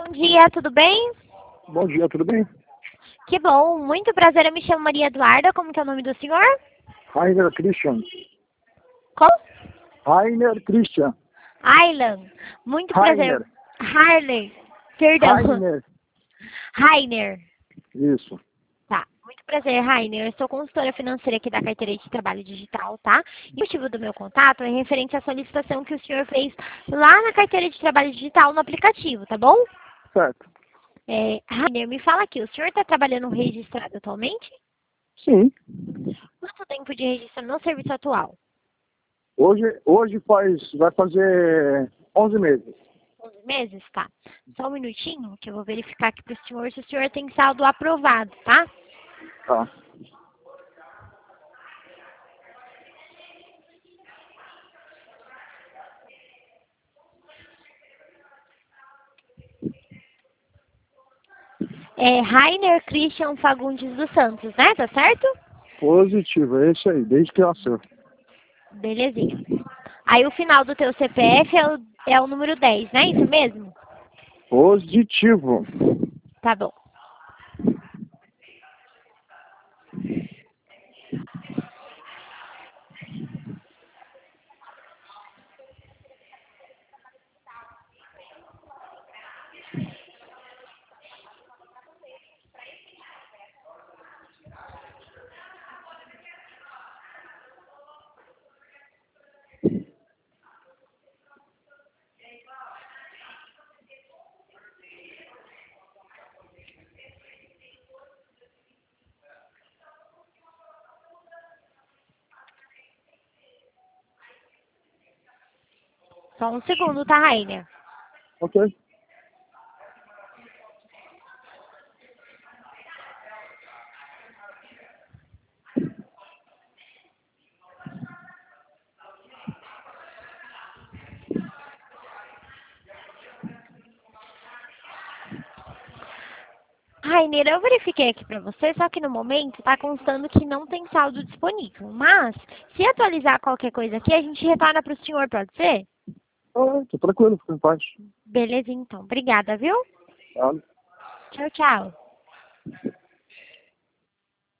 Bom dia, tudo bem? Bom dia, tudo bem? Que bom, muito prazer, eu me chamo Maria Eduarda, como que é o nome do senhor? Rainer Christian. Como? Rainer Christian. Aylan, muito prazer. Rainer. Harley, perdão. Rainer. Rainer, Isso. tá. Muito prazer, Rainer. Eu sou consultora financeira aqui da Carteira de Trabalho Digital, tá? E o motivo do meu contato é referente à solicitação que o senhor fez lá na Carteira de Trabalho Digital no aplicativo, tá bom? Certo. Rainer, me fala aqui, o senhor está trabalhando registrado atualmente? Sim. Quanto tempo de registro no serviço atual? Hoje vai fazer 11 meses. 11 meses? Tá. Só um minutinho que eu vou verificar aqui para o senhor se o senhor tem saldo aprovado, tá? Tá. É Rainer Christian Fagundes dos Santos, né? Tá certo? Positivo, é isso aí, desde que nasceu. Belezinha. Aí o final do teu CPF é o número 10, né? Isso mesmo? Positivo. Tá bom. Só um segundo, tá, Rainer? Ok. Rainer, eu verifiquei aqui para você, só que no momento está constando que não tem saldo disponível. Mas, se atualizar qualquer coisa aqui, a gente retorna para o senhor, pode ser? Tô tranquilo, fica em paz. Beleza, então. Obrigada, viu? Tá? Tchau, tchau.